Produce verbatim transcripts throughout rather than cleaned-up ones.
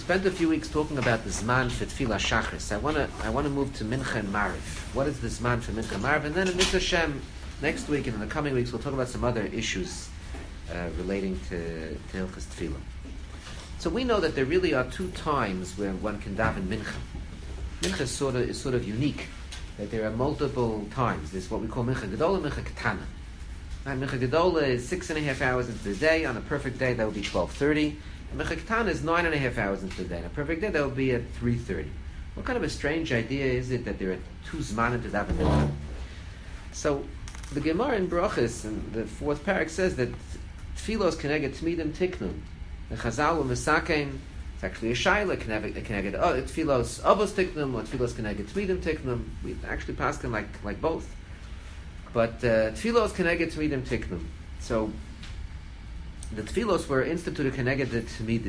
spent a few weeks talking about the Zman for Tefillah Shachris. I want to I want to move to Mincha and Mariv. What is the Zman for Mincha and Mariv? And then in Mitzvah Shem, next week and in the coming weeks, we'll talk about some other issues uh, relating to, to Hilchos Tefillah. So we know that there really are two times where one can daven Mincha. Mincha is sort of, is sort of unique, that there are multiple times. There's what we call Mincha Gedola, Mincha Ketana. And Mincha Gedola is six and a half hours into the day. On a perfect day, that would be twelve thirty. And Mincha Ketana is nine and a half hours into the day. On a perfect day, that would be at three thirty. What kind of a strange idea is it that there are two Zmanim to daven Mincha? So the Gemara in Brachos, in the fourth parak, says that Tfilos Keneged Tmidim Tiknun. The Chazal U'Mesakein, it's actually a Shaila, Keneged oh, Tfilos Avos Tiknum, or Tfilos Keneged Tmidim Tiknum. We actually pass them like, like both. But uh, Tfilos Keneged Tmidim Tiknum. So the Tfilos were instituted Keneged the Tmidim.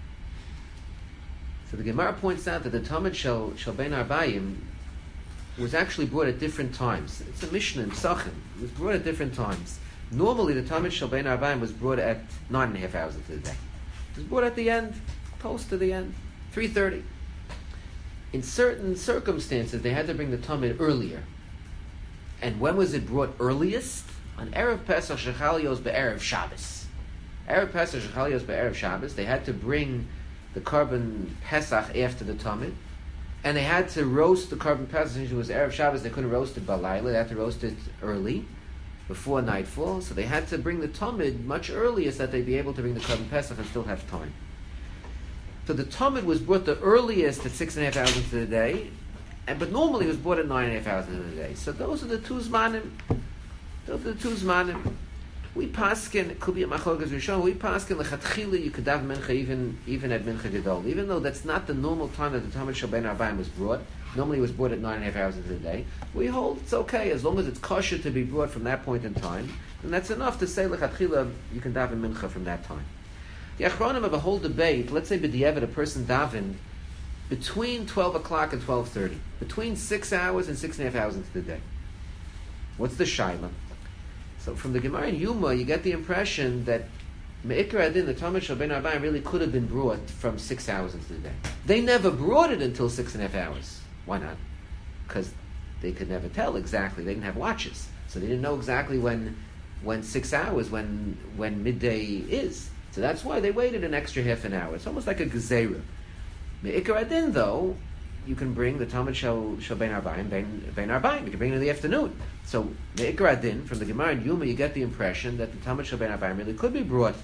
So the Gemara points out that the Talmud Shel, Shel Ben Arbayim was actually brought at different times. It's a Mishnah in Psachim. It was brought at different times. Normally, the Talmud Shel Ben Arbayim was brought at nine and a half hours into the day. It was brought at the end, close to the end, three thirty. In certain circumstances, they had to bring the Talmud earlier. And when was it brought earliest? On Erev Pesach Shechalios be'erev Shabbos. Erev Pesach Shechalios be'erev Shabbos, they had to bring the Korban Pesach after the Talmud. And they had to roast the Korban Pesach. Since it was Erev Shabbos, they couldn't roast it Balayla. They had to roast it early, before nightfall. So they had to bring the Talmud much earlier so that they'd be able to bring the Korban Pesach and still have time. So the Talmud was brought the earliest at six and a half hours into the day, and but normally it was brought at nine and a half hours into the day. So those are the two Zmanim. Those are the two Zmanim. We paskin, it could be a Machlokas Rishon, we paskin lechatchila, you could daven Mincha even, even at Mincha Gedol. Even though that's not the normal time that the Talmud Shel Ben Arbayim was brought. Normally it was brought at nine and a half hours into the day. We hold it's okay, as long as it's kosher to be brought from that point in time, and that's enough to say lechatchila, you can daven Mincha from that time. The Achronim have a whole debate. Let's say b'diavad a person davened between twelve o'clock and twelve thirty, between six hours and six and a half hours into the day. What's the shaila? So from the Gemara in Yuma, you get the impression that Me'ikar Adin, the Talmud Shel Ben Arbayim, really could have been brought from six hours into the day. They never brought it until six and a half hours. Why not? Because they could never tell exactly. They didn't have watches, so they didn't know exactly when, when six hours, when when midday is. So that's why they waited an extra half an hour. It's almost like a gezerah. Me'ikar Adin, though, you can bring the Talmud Shel Shel Ben Arbayim, Ben Ben Arbayim. You can bring it in the afternoon. So Me'ikar Adin, from the Gemara in Yuma, you get the impression that the Talmud Shel Ben Arbayim really could be brought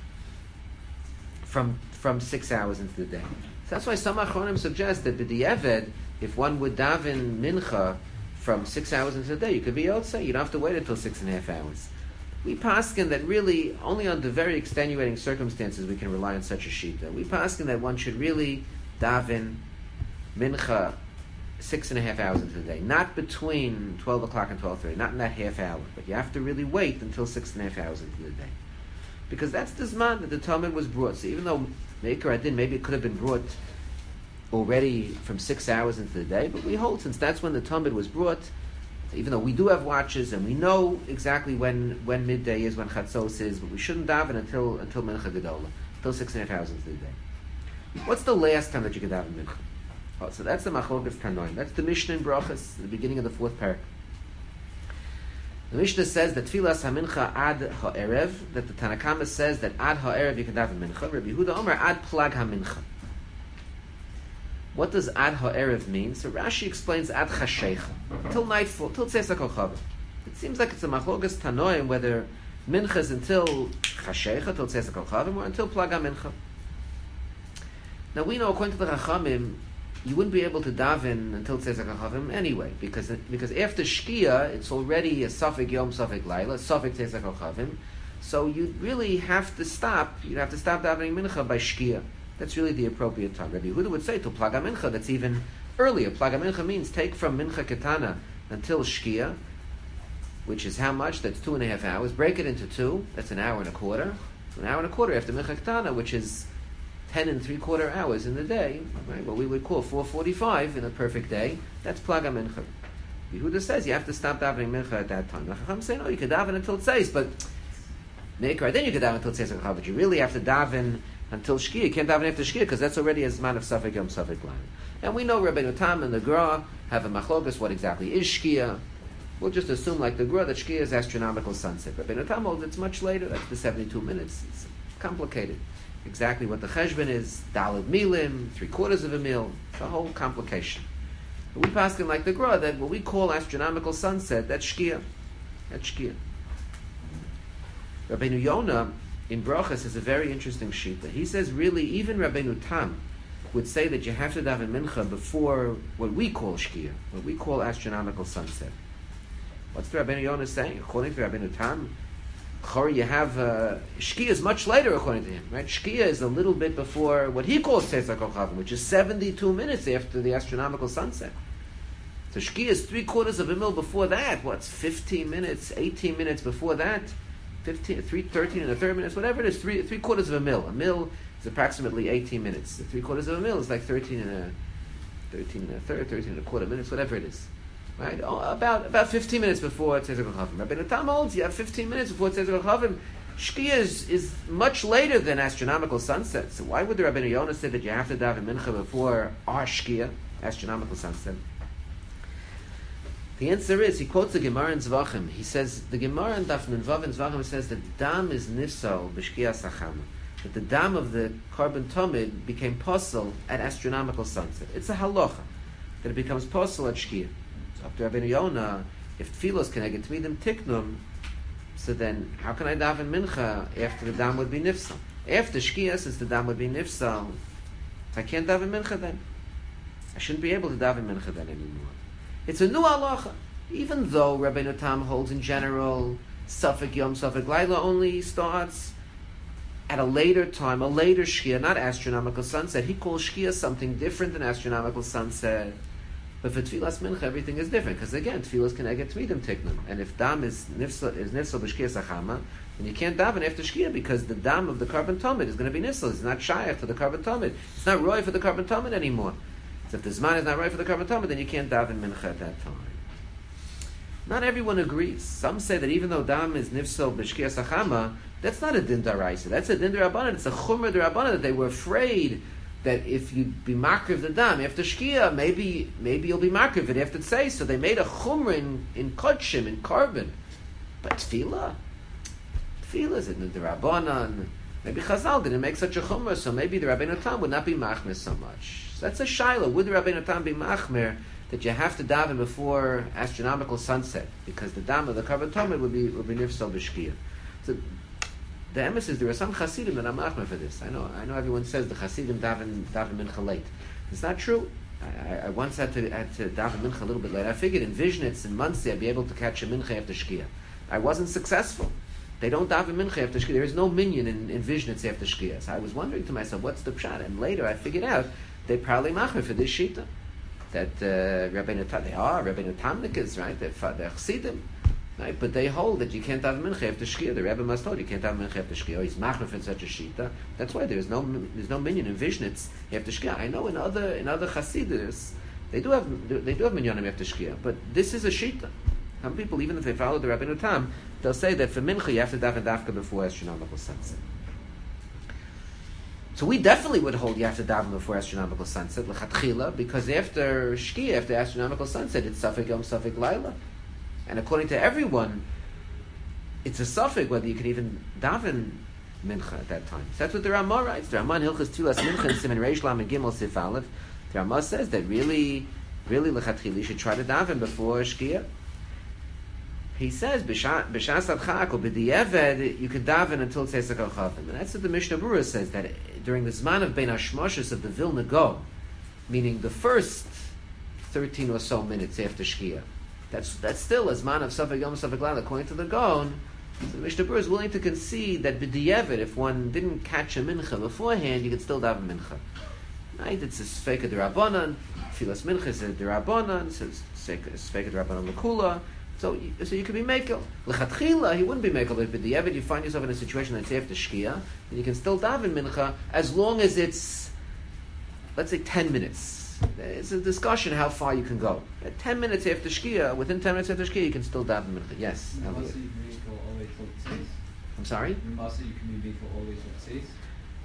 from from six hours into the day. So that's why some Achronim suggest that b'diavad, if one would daven Mincha from six hours into the day, you could be outside. You don't have to wait until six and a half hours. We paskin that really only under very extenuating circumstances we can rely on such a shita. We paskin that one should really daven Mincha six and a half hours into the day, not between twelve o'clock and twelve thirty, not in that half hour, but you have to really wait until six and a half hours into the day, because that's the zman that the Talmud was brought. So even though Me'ikar Adin, maybe it could have been brought already from six hours into the day, but we hold, since that's when the Talmud was brought, even though we do have watches and we know exactly when, when midday is, when Chatzos is, but we shouldn't daven until until Mincha Gedola, until six and a half hours into the day. What's the last time that you could daven Mincha? Oh, so that's the Machlokas Tanoim. That's the Mishnah in Brachos, the beginning of the fourth parak. The Mishnah says that Tfilas HaMincha ad ha'erev, that the Tanakama says that ad ha'erev you can daven Mincha. Rabbi Yehuda Omer ad plag HaMincha. What does ad ha'erev mean? So Rashi explains ad chashecha, till nightfall, till tzeisak al-chavim. It seems like it's a Machlokas Tanoim whether Mincha is until chashecha, till tzeisak al-chavim, or until plag HaMincha. Now we know, according to the Chachamim, you wouldn't be able to daven until Tzeisak HaChavim anyway, because because after Shkia, it's already a Safek Yom, Safek Laila, Safek Tzeisak HaChavim, so you'd really have to stop, you'd have to stop davening Mincha by Shkia. That's really the appropriate time. Rabbi Yehuda would say to Plaga Mincha, that's even earlier. Plaga Mincha means take from Mincha Ketana until Shkia, which is how much? That's two and a half hours. Break it into two, that's an hour and a quarter. So an hour and a quarter after Mincha Ketana, which is ten and three quarter hours in the day, right? What we would call four forty-five in a perfect day. That's Plaga Mincha. Yehuda says you have to stop davening Mincha at that time. I'm saying, no, you could daven until Tzeis, but Me'ikar, then you could daven until Tzeis HaChavim, but you really have to daven until Shkia. You can't daven after Shkia because that's already a Zman of Safek Yom Safek Layla. And we know Rabbeinu Tam and the Gra have a machlokas. What exactly is Shkia? We'll just assume, like the Gra, that Shkia is astronomical sunset. Rabbeinu Tam holds it's much later. That's the seventy-two minutes. It's complicated. Exactly what the cheshbon is, daled milim, three quarters of a mil, it's a whole complication. But we pass in like the Gra that what we call astronomical sunset, that's Shkia. That's Shkia. Rabbeinu Yonah in Brachas is a very interesting shita. He says really even Rabbeinu Tam would say that you have to daven mincha before what we call Shkia, what we call astronomical sunset. What's the Rabbeinu Yonah saying? According to Rabbeinu Tam, you have uh, Shkia is much later according to him, right? Shkia is a little bit before what he calls Tzeitzak Kochavim, which is seventy-two minutes after the astronomical sunset. So Shkia is three quarters of a mil before that. What's fifteen minutes, eighteen minutes before that? fifteen, three, thirteen and a third minutes, whatever it is, three, three quarters of a mil. A mil is approximately eighteen minutes. The three quarters of a mil is like thirteen and a, thirteen and a third, thirteen and a quarter minutes, whatever it is. Right? Oh, about about fifteen minutes before Tzeitzak Kochavim. Rabbeinu Tam holds you have fifteen minutes before Tzeitzak Kochavim. Shkia is, is much later than astronomical sunset. So why would the Rabbeinu Yonah say that you have to daven mincha before our Shkia, astronomical sunset? The answer is, he quotes the Gemara in Zvachim. He says, the Gemara in Daf Nun Vav in Zvachim says that dam is nifsal b'shkia sachama. That the dam of the carbon tomid became posel at astronomical sunset. It's a halacha that it becomes posel at Shkia. After Rabbeinu Yonah, if tfilos can I get tmidim tiknum, so then how can I daven mincha after the dam would be nifsal? After Shkia, since the dam would be nifsal, I can't daven mincha then. I shouldn't be able to daven mincha then anymore. It's a new halacha. Even though Rabbeinu Tam holds in general, Safek Yom Safek Layla only starts at a later time, a later Shkia, not astronomical sunset. He calls Shkia something different than astronomical sunset. But for Tfilas Mincha, everything is different. Because again, Tfilas can get Tmidim Tiknum. And if Dam is Nifsal is Nifsal B'Shkia Sachama, then you can't daven after Shkia because the Dam of the carbon Tomid is going to be Nifsal. It's not Shayach for the carbon Tomid. It's not Roy for the carbon Tomid anymore. So if the Zman is not right for the carbon Tomid, then you can't daven Mincha at that time. Not everyone agrees. Some say that even though Dam is Nifsal B'Shkia Sachama, that's not a Din Daraisa. That's a Din Darabanan. It's a Chumra Darabanan that they were afraid that if you be makriv the dam after shkia, maybe maybe you'll be makriv it after tzei. So they made a chumra in, in kodshim, in carbon. But tefillah, tefillah is in the Rabbanan. Maybe Chazal didn't make such a chumra, so maybe the Rabbeinu Tam would not be machmer so much. So that's a shaila. Would the Rabbeinu Tam be machmer that you have to daven before astronomical sunset because the dam of the carbon tomid would be would be nifsal b'shkia? So the emes is there are some Hasidim that are machmer for this. I know. I know. Everyone says the Hasidim daven daven mincha late. It's not true. I, I once had to had to daven mincha a little bit late. I figured in Vishnitz and Muncie I'd be able to catch a mincha after shkia. I wasn't successful. They don't daven mincha after shkia. There is no minyan in, in Vishnitz after shkia. So I was wondering to myself, what's the pshat? And later I figured out they probably machmer for this shita. That uh, Rabbeinu Tam, they are Rabbeinu Tamnikas, right? They're, they're Chassidim. Right, but they hold that you can't have mincha after shkia. The Rebbe must hold you can't have mincha after shkia. He's machmer for such a shita. That's why there's no there's no minyan in Vishnitz after shkia. I know in other in other Hasidus they do have they do have minyanim after shkia, but this is a shita. Some people, even if they follow the Rabbeinu Tam, they'll say that for mincha you have to daven dafka before astronomical sunset. So we definitely would hold you have to daven before astronomical sunset lechatchila, because after shkia, after astronomical sunset, it's safek yom safek layla. And according to everyone, it's a suffix whether you can even daven mincha at that time. So that's what the Ramah writes. The Ramah in Hilchas Tulas Mincha in Siman Reish Lam and Gimel Sif Aleph. The Ramah says that really, really lechatchila you should try to daven before shkia. He says b'shas adchak or b'di'eved you can daven until tzeitzak kochavim. And that's what the Mishnah Berurah says, that during the zman of Bein Hashmoshes of the Vilna Gaon, meaning the first thirteen or so minutes after shkia, That's that's still a zman of Safek Yom Safek Layla according to the Gaon. So the Mishnah Berurah is willing to concede that b'di'eved, if one didn't catch a mincha beforehand, you could still daven mincha. Right? It's a sfeika d'Rabbanan. Filas mincha is a d'Rabbanan. So it's sfeika d'Rabbanan l'kula. So you, so you could be mekel. L'chatchila he wouldn't be mekel, but b'di'eved you find yourself in a situation that's after shkia, and you can still daven mincha as long as it's, let's say, ten minutes. It's a discussion how far you can go. At ten minutes after shkia, within ten minutes after shkia, you can still daven mincha. Yes. I'm sorry? I'm sorry?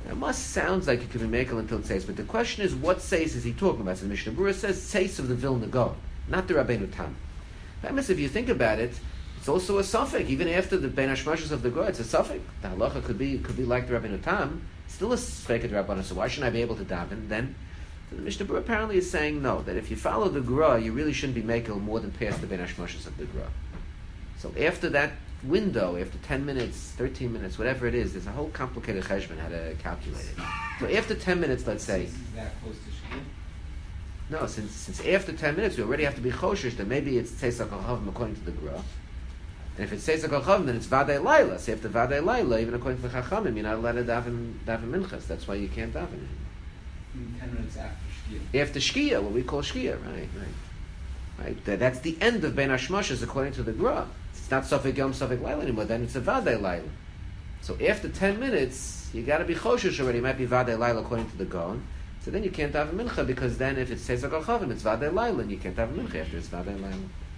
It must sounds like it could be mekel until tzeis, but the question is, what tzeis is he talking about? So the Mishnah Berurah says tzeis of the Vilna Gaon, not the Rabbeinu Tam. If you think about it, it's also a suffix. Even after the Ben Hashmashos of the Gra, it's a suffix. The halacha could be could be like the Rabbeinu Tam, still a suffix of Rabbanan. So why shouldn't I be able to daven then? So the Mishnah Berurah apparently is saying no, that if you follow the Gra, you really shouldn't be mekel more than past the Ben Hashmashos of the Gra. So after that window, after ten minutes, thirteen minutes, whatever it is, there's a whole complicated cheshbon how to calculate it. So after ten minutes, let's say. Is that close to Shkia? No, since since after ten minutes, we already have to be choshish that maybe it's Tzeis HaKochavim according to the Gra. And if it's Tzeis HaKochavim, then it's Vadei Laila. So after Vadei Laila, even according to the Chachamim, you're not allowed to daven, daven Minchas. That's why you can't daven anymore. Ten minutes after Shkia. After Shkia, what we call Shkia, right, right. Right? That, that's the end of Ben Hashmashos according to the Gra. It's not Sofik Yom, Sofik Laila anymore, then it's a Vadei Laila. So after ten minutes, you got to be choshish already. It might be Vadei Laila according to the Gaon. So then you can't have a mincha, because then if it's Tzeis HaKochavim, it's Vadei Laila, and you can't have a mincha after it's Vadei Laila.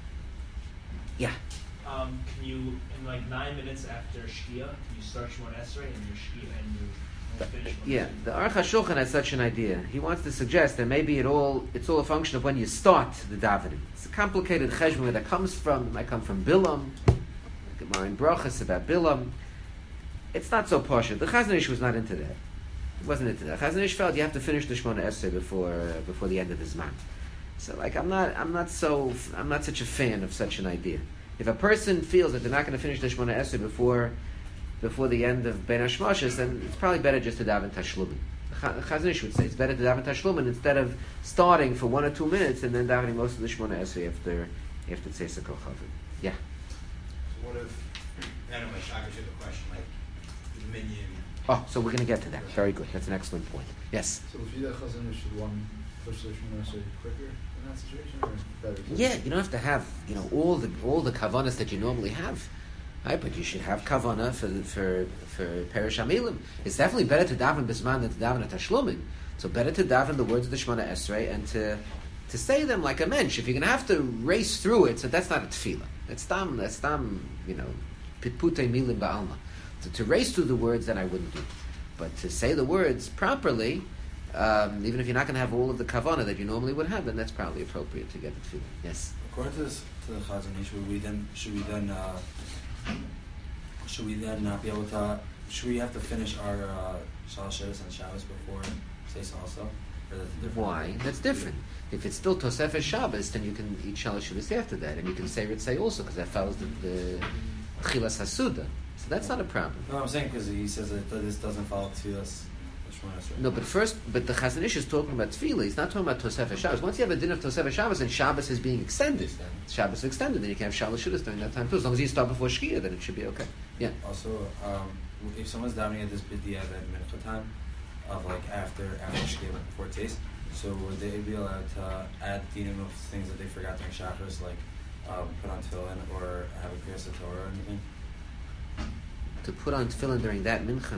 Yeah. Um, can you, in like nine minutes after Shkia, can you start Shemona Esrei and your Shkia and you won't finish? Yeah, the Aruch HaShulchan has such an idea. He wants to suggest that maybe it all it's all a function of when you start the davening. It's a complicated cheshbon where that comes from. It might come from Bilam, Gemara in Brachas about Bilam. It's not so poshut. The Chazon Ish was not into that. He wasn't into that. Chazon Ish felt you have to finish the Shemona Esrei before uh, before the end of the Zman. So, like, I'm not, I'm not so, I'm not such a fan of such an idea. If a person feels that they're not going to finish the Shemona Esrei before before the end of Ben Hashmashos, then it's probably better just to daven Tashlumin. Chazon Ish would say it's better to daven Tashlumin instead of starting for one or two minutes and then davening most of the Shemona Esrei after after Tzeis HaKochavim. Yeah. So what if, I don't know, Shaka should have a question, like, the minion. Oh, so we're going to get to that. Very good. That's an excellent point. Yes. So if you Chazon Ish should one push the Shemona Esrei quicker in that situation, or better? Yeah, you don't have to have, you know, all the all the kavanas that you normally have, right? But you should have kavana for for for Perish Hamilim. It's definitely better to daven bisman than to daven at Tashlumin. So better to daven the words of the Shemona Esrei and to to say them like a mensch. If you're going to have to race through it, so that's not a tefillah. That's tam, that's tam, you know, pitputei milim ba'alma. To, to race through the words, that I wouldn't do. But to say the words properly, um, even if you're not going to have all of the kavana that you normally would have, then that's probably appropriate to get the tefillah. Yes. According to, this, to the Chazon Ish, should we then should we then uh, should we then not be able to? Should we have to finish our uh, Shalosh Shabbos and Shabbos before Tzeis also? Or that's different? Why? That's different. If it's still Tosefes Shabbos, then you can eat Shalosh Shabbos after that, and you can say Ritzay also, because that follows the, the Chilas Hasuda. So that's not a problem. No, I'm saying because he says that this doesn't follow Tfilas. No, but first, but the Chazon Ish is talking about Tefillah. He's not talking about Tosefes Shabbos. Once you have a din of Tosefes Shabbos and Shabbos is being extended, Shabbos is extended, then you can have Shalosh Shabbos during that time too. As long as you start before Shkia, then it should be okay. Yeah. Also, um, if someone's davening at this b'diavad mincha time of like after after Shkia before Tzeis, so would they be allowed to add dinim of things that they forgot during Shabbos, like um, put on tefillin or have a kriyas Torah or anything? To put on tefillin during that mincha.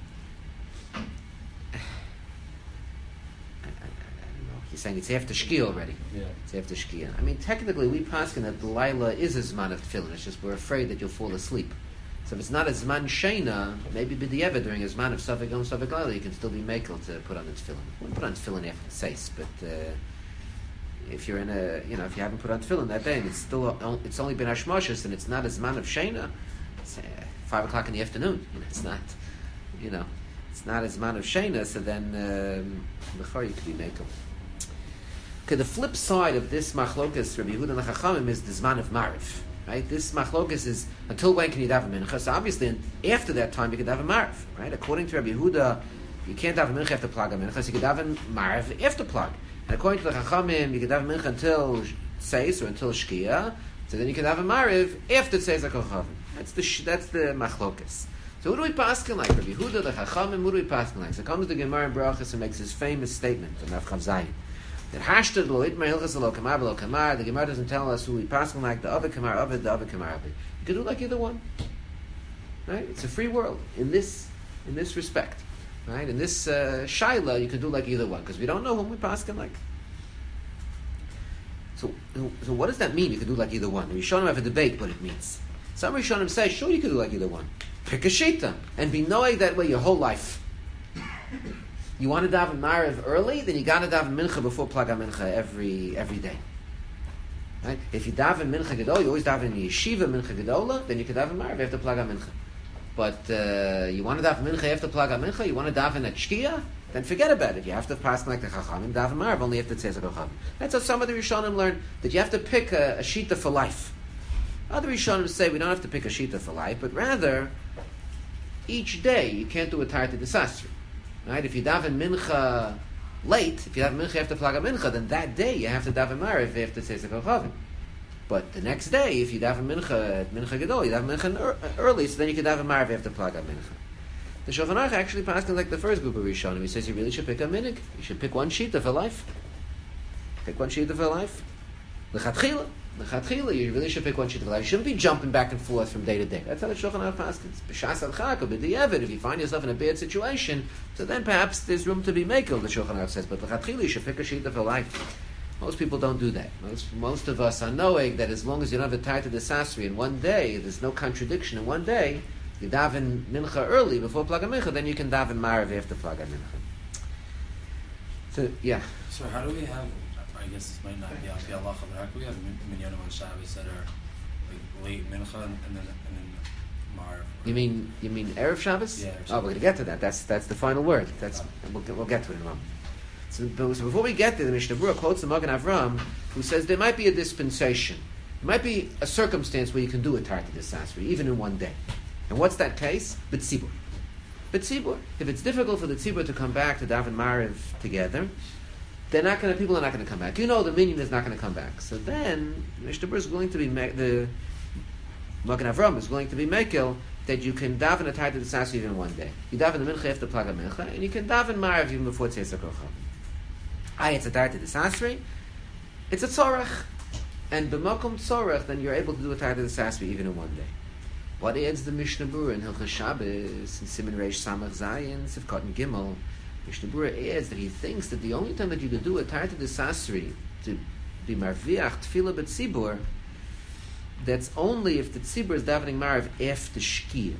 He's saying it's after Shkia already. Yeah. It's after Shkia. I mean, technically, we paskin that the Laila is a Zman of Tefillin. It's just we're afraid that you'll fall asleep. So if it's not a Zman Shena, maybe B'di'evet during a Zman of Safek Yom Safek Laila, you can still be makel to put on the Tefillin. You wouldn't put on Tefillin after Seis, but uh, if you're in a, you know, if you haven't put on Tefillin that day and it's still, it's only been Hashmashos and it's not a Zman of Shena, it's uh, five o'clock in the afternoon. You know, it's not, you know, it's not a Zman of Shena, so then, um, before you could be makel. Okay, the flip side of this machlokas, Rabbi Yehuda and the Chachamim, is the Zman of Mariv. Right? This machlokas is, until when can you daven mincha? So obviously, after that time, you can daven Mariv. Right? According to Rabbi Yehuda, you can't daven mincha after plag of mincha, so you can daven Mariv after plag. And according to the Chachamim, you can daven mincha until Tzeis or until Shkia, so then you can daven Mariv after Tzeis HaKochavim. That's the that's the machlokas. So who do we paskin like? Rabbi Yehuda, the Chachamim, who do we paskin like? So comes the Gemara in Brachas and makes his famous statement on Rav Chav Zayin. That hashtag lo itmar hilchas lo kamar lo kamar. The Gemara doesn't tell us who we pass on like the other kamar of it, the other kamar of it. You can do like either one, right? It's a free world in this in this respect, right? In this uh, shaila, you can do like either one because we don't know whom we pass on like. So, so what does that mean? You can do like either one. The Rishonim have a debate what it means. Some Rishonim say, sure, you can do like either one. Pick a shita and be knowing that way your whole life. You want to daven Marav early, then you got to daven Mincha before Plaga Mincha every every day. Right? If you daven Mincha Gedola, you always daven in the Yeshiva Mincha Gedola, then you can daven Marav after Plaga Mincha. But uh, you want to daven Mincha after Plaga Mincha, you want to daven at Shkia, then forget about it. You have to pass like the Chachamim, daven Marav only after Tzezek Chachamim. That's how some of the Rishonim learn, that you have to pick a, a Shita for life. Other Rishonim say we don't have to pick a Shita for life, but rather, each day you can't do a Tarta Desasri. Right? If you daven Mincha late, if you daven Mincha after Plaga Mincha, then that day you have to daven Marav after Tzezek Chachamim. But the next day, if you daven Mincha at Mincha Gedol, you daven Mincha early, so then you can daven Marav after Plaga Mincha. The Shulchan Aruch actually passes like the first group of Rishonim. He says you really should pick a minig. You should pick one shita for life. Pick one shita for life. L'chatchila. L'chatchila, you really should pick one shita for life. You shouldn't be jumping back and forth from day to day. That's how the Shulchan Aruch passes. B'shas al-chak or b'di'evet, if you find yourself in a bad situation, so then perhaps there's room to be makel, the Shulchan Aruch says. But l'chatchila, you should pick a shita for life. Most people don't do that. Most, most of us are knowing that as long as you don't have a Tarta Desasri in one day, there's no contradiction in one day, you daven Mincha early before Plaga Mincha, then you can daven Marav after Plaga Mincha. So, yeah. So how do we have, I guess this might not be Alpi Halacha, but how do we have Minyanim on Shabbos that are like late Mincha and then, and then Marav? You mean you mean Erev Shabbos? Yeah. Erev Oh, we're Shabbos. going to get to that. That's that's the final word. That's we'll get, we'll get to it in a moment. So, so before we get there, the Mishnah Berurah quotes the Magen Avram, who says there might be a dispensation. There might be a circumstance where you can do a Tarta Desasri, even in one day. And what's that case? B'tzibur. B'tzibur. If it's difficult for the tzibur to come back to daven Marav together, they're not going to. People are not going to come back. You know, the minyan is not going to come back. So then, Mishnah Berurah is willing to be me- the Magen Avram is willing to be mekel that you can daven a Tarta Desasri even in one day. You daven the mincha after Plaga Mincha, and you can daven Marav even before Tzezek Chachamim. Ah, it's a Tarta Desasri. It's a tzorach, and b'makom tzorach, then you're able to do a Tarta Desasri even in one day. What adds the Mishnah Berurah in Hilchos Shabbos in Siman Reish Samach Zayin Sivkot and Gimel? Mishnah Berurah adds that he thinks that the only time that you could do a Tarta Desasri to be marviach tefillah b'tzibur, that's only if the tzibur is davening Marav after Shkia.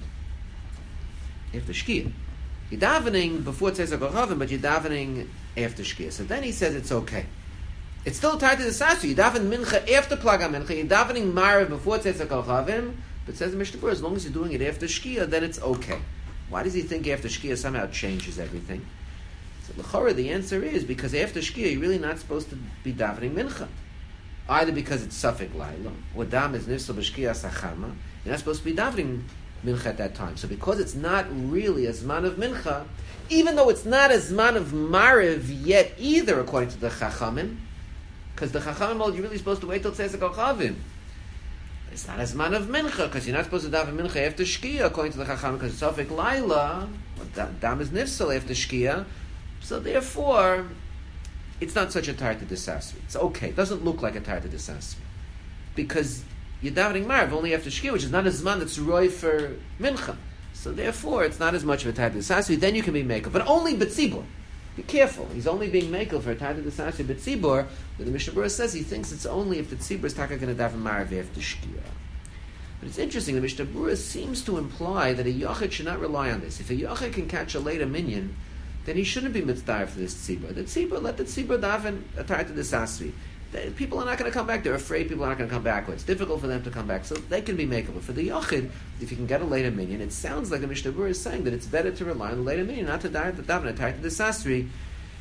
After Shkia. You're davening before Tzezek Chachamim, but you're davening after Shkia. So then he says it's okay. It's still a Tarta Desasri. You daven Mincha after Plaga Mincha. You're davening Marav before Tzezek Chachamim. But says the Mishnah Berurah, as long as you're doing it after Shkia, then it's okay. Why does he think after Shkia somehow changes everything? So l'chorah, the answer is because after Shkia you're really not supposed to be davening Mincha. Either because it's Safek Laila, or Dam is Nifsal B'Shkia Sachama, you're not supposed to be davening Mincha at that time. So because it's not really a Zman of Mincha, even though it's not a Zman of Mariv yet either, according to the Chachamim, because the Chachamim hold you're really supposed to wait till Tzezek Chachamim. It's not a Zman of Mincha, because you're not supposed to daven Mincha after Shkia, according to the Chachamim, because it's Safek Laila, Dam is Nifsal after Shkia, so therefore, it's not such a Tarta Desasri. It's okay. It doesn't look like a Tarta Desasri. Because you're davening Marav only after Shkia, which is not a Zman that's Roy for Mincha. So therefore, it's not as much of a Tarta Desasri. Then you can be Mekel. But only B'tzibur. Be careful. He's only being Mekel for a Tarta Desasri B'tzibur. But the Mishnah Berurah says he thinks it's only if the Tzibur is taka going to daven Marav after Shkia. But it's interesting. The Mishnah Berurah seems to imply that a Yochid should not rely on this. If a Yochid can catch a later minyan, then he shouldn't be mitzvah for this tzibur. The tzibur, let the tzibur daven a Tarta Desasri. People are not going to come back. They're afraid people are not going to come back. It's difficult for them to come back, so they can be makeable. For the yochid, if you can get a later minyan, it sounds like the Mishnah Berurah is saying that it's better to rely on the later minyan, not to daven a Tarta Desasri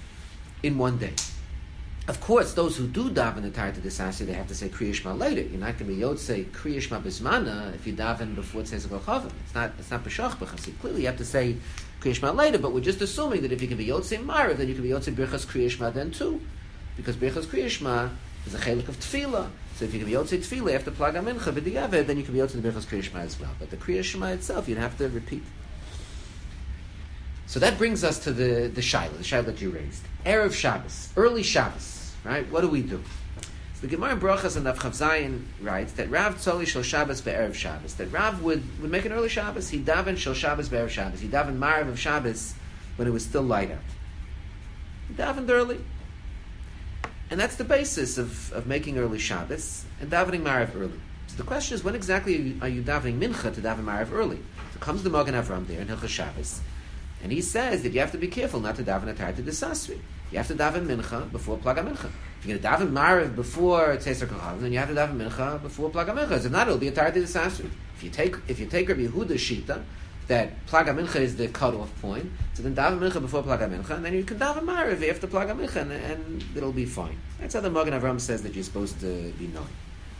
in one day. Of course, those who do daven the Tarta Desasri, they have to say Kriya Shema later. You're not going to be yotzei Kriya Shema Bismana if you daven before Tzezek Chachamim. It's not. It's not b'shach b'chasi. Clearly, you have to say Kriya Shema later. But we're just assuming that if you can be yotzei Marav, then you can be yotzei Birchas Kriya Shema then too, because Birchas Kriya Shema is a chelik of Tefillah. So if you can be yotzei Tefillah after Plaga Mincha b'diavad, then you can be yotzei the Birchas Kriya Shema as well. But the Kriya Shema itself, you'd have to repeat. So that brings us to the the shaila, the shaila that you raised. Erev Shabbos, early Shabbos. Right? What do we do? So the Gemara in Brachas and Daf Chav Zayin writes that Rav tzoli shel Shabbos be'erev Shabbos. That Rav would, would make an early Shabbos. He davened shel Shabbos be'erev Shabbos. He davened Marav of Shabbos when it was still light out. He davened early. And that's the basis of, of making early Shabbos and davening Marav early. So the question is, when exactly are you, are you davening Mincha to daven Marav early? So comes the Magen Avram there in Hilchos Shabbos. And he says that you have to be careful not to daven Atayta Desasri. You have to daven Mincha before Plaga Mincha. If you're going to daven Mariv before Tzeser Kochavim, then you have to daven Mincha before Plaga Mincha. If not, it'll be Atayta Desasri. If you take if you take Rabbi Yehuda's Shita, that Plaga Mincha is the cutoff point, so then daven Mincha before Plaga Mincha, and then you can daven Mariv after Plaga Mincha, and, and it'll be fine. That's how the Magen Avraham says that you're supposed to be known.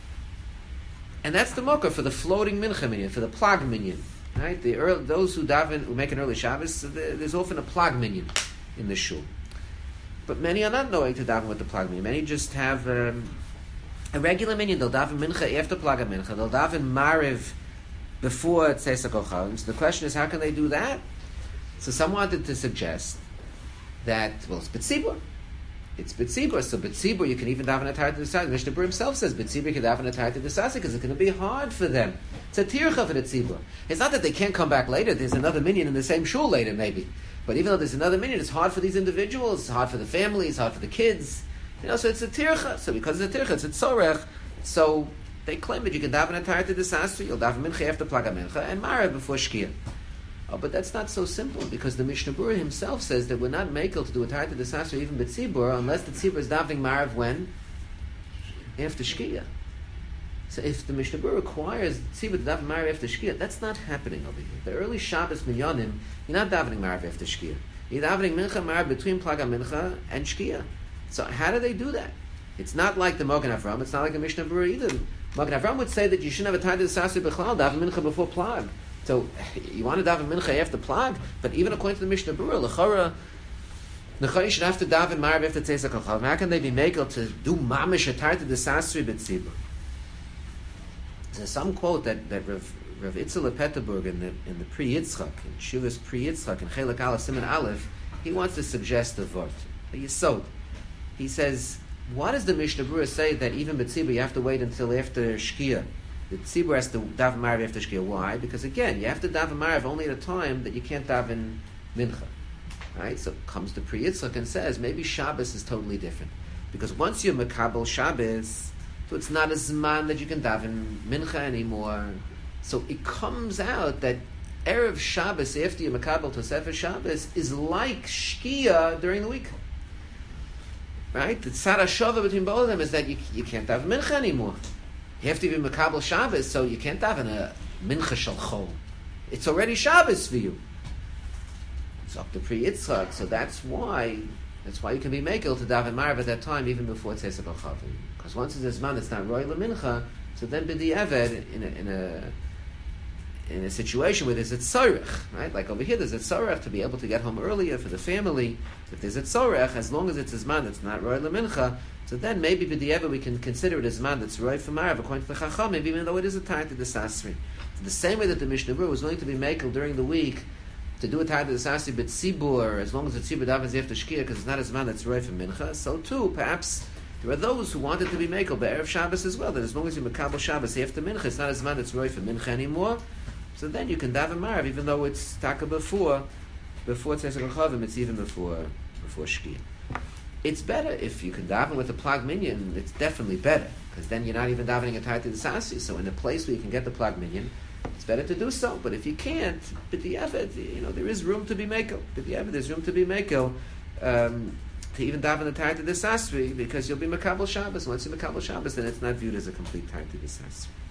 And that's the Mocha for the floating Mincha Minyan, for the Plag Minyan. Right? The early, those who daven, who make an early Shabbos, there's often a Plag Minyan in the shul. But many are not knowing to daven with the Plag Minyan. Many just have um, a regular Minyan. They'll daven Mincha after Plaga Mincha. They'll daven Mariv before Tzeser Kochavim. So the question is, how can they do that? So some wanted to suggest that, well, it's B'tzibur. It's B'tzibur. So B'tzibur, you can even daven Atayta Desasri. Mishnah Berurah himself says B'tzibur can daven Atayta Desasri because it's going to be hard for them. It's a tircha for the tzibur. It's not that they can't come back later. There's another minyan in the same shul later, maybe. But even though there's another minyan, it's hard for these individuals. It's hard for the family. It's hard for the kids. You know, so it's a tircha. So because it's a tircha, it's a tzorech. So they claim that you can daven Atayta Desasri. You'll daven mincha after Plaga Mincha and Mariv before Shkia. Oh, but that's not so simple because the Mishnah Berurah himself says that we're not makel to do Atayta Desasri even b'tzibur unless the tzibur is davening Mariv when? After Shkia. So if the Mishnah Berurah requires tzibur to daven Mariv after Shkia, that's not happening over here. The early Shabbos minyanim, you're not davening Mariv after Shkia. You're davening Mincha Mariv between Plaga Mincha and Shkia. So how do they do that? It's not like the Magen Avraham. It's not like the Mishnah Berurah either. Magen Avraham would say that you shouldn't have a Atayta Desasri b'chlal, daven Mincha before Plag. So you want to daven Mincha after Plag, but even according to the Mishnah Berurah, l'chora, l'chora should have to daven Mariv after Tzeser Kochavim. How can they be makel to do mamish Atayta Desasri b'tzibur? There's some quote that, that Rav, Rav Itzel of Peterburg in the in the Pri Yitzchak, in Shuvas Pri Yitzchak, in Chelak Aleph Siman Aleph, he wants to suggest a vort, a yesod. He says, why does the Mishnah Berurah say that even b'tzibur you have to wait until after Shkia? The tzibur has to daven Mariv after Shkia. Why? Because again, you have to daven Mariv only at a time that you can't daven Mincha. Right? So comes the Pri Yitzchak and says maybe Shabbos is totally different because once you're Makabel Shabbos, so it's not a zman that you can daven Mincha anymore. So it comes out that Erev Shabbos after you Makabel Tosefes Shabbos is like Shkia during the week. Right? The tzad hashava between both of them is that you, you can't daven Mincha anymore. You have to be Makabel Shabbos, so you can't daven a Mincha Shel Chol. It's already Shabbos for you. It's up to Pri Yitzchak, so that's why that's why you can be makel to daven Mariv at that time, even before Tzeser Kochavim. Because once it's a zman, it's not roy lemincha. So then b'di eved in a in a in a situation where there's a tzorech, right? Like over here, there's a tzorech to be able to get home earlier for the family. If there's a tzorech, as long as it's a zman that's not roy lemincha, so then maybe b'di'eva we can consider it as man that's roy for Mariv according to the Chacham, maybe even though it is a Atayta Desasri. The same way that the Mishnah Berurah was willing to be makel during the week to do a Atayta Desasri b'tzibur, as long as the tzibur davens after Shkia, because it's not as man that's roy for Mincha. So too, perhaps there are those who wanted to be makel b'erev Shabbos as well. That as long as you makabel Shabbos after Mincha, it's not as man that's roy for Mincha anymore. So then you can daven Mariv, even though it's taka before before Tzeser Kochavim, it's even before before Shkia. It's better if you can daven with the Plag Minyan. It's definitely better because then you're not even davening a Atayta Desasri. So in a place where you can get the Plag Minyan, it's better to do so. But if you can't, b'di'evet, you know, there is room to be makel. B'di'evet, there's room to be makel um, to even daven the Atayta Desasri because you'll be makabel Shabbos. Once you're makabel Shabbos, then it's not viewed as a complete Atayta Desasri.